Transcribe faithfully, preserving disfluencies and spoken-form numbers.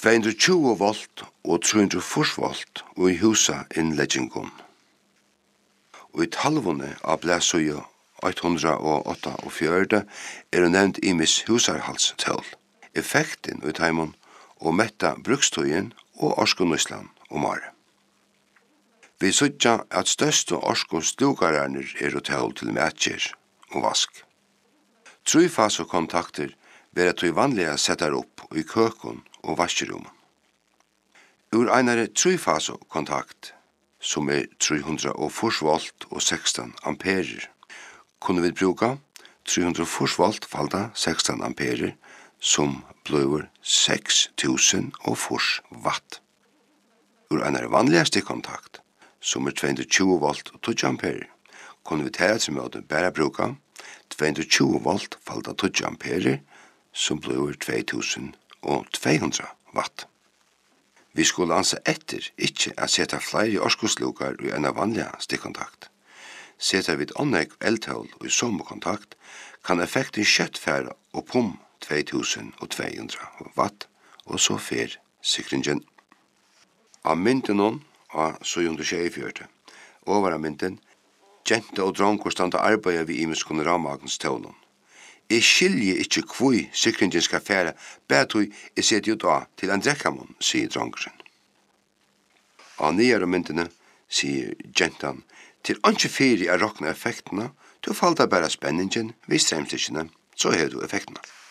tvåhundratjugo volt og trehundrafyrti volt og i husa innleggingon. Og i talvune av blæsøya hundraðoghálvfjerðs er nevnt imis husarhalstøl, effekten ut heimon og metta brukstøyen og orskunøyslan og mare. Vi søtja at største orskunstlugararnir er tøl til mætjer og vask. Trufaskontakter vera tøy vanliga settar opp i køkon og vaskerum. Ur einare trufaskontakt, som er trehundrafyrti volt og sekstan amperer, kunne vi bruka trehundrafyrti volt falda sekstan amperer, som bløver seks tusen fyrti watt. Ur einare vanliga stikkontakt, som er tvåhundratjugo volt og tolv amperer, kunne vi tæra til måte bare bruka tvåhundratjugo volt falda tolv amperer, som bløver två tusen tvåhundra watt. Vi skulle anse etter ikkje at seta flere orskuslukar i en vanlig stikkontakt. Setar vi et åndeg eldtøl i samme kontakt, kan effekten kjøttfæra opp om två tusen tvåhundra watt, og så fer sikringen. Av mynden hon, av syvhundratjúgu, over av mynden, jente og dronker standa arbeida vi imenskone rammagens tølen. Jeg skiljer ikkje kvui sikringen skal færa, betui jeg seti ut av til en drekkamon, sier dronkeren. Av nyare myndene, sier gentan, til anki fyri er rokna effektene, du falda bare spenningen, vi stremstikkene, så har du effektene.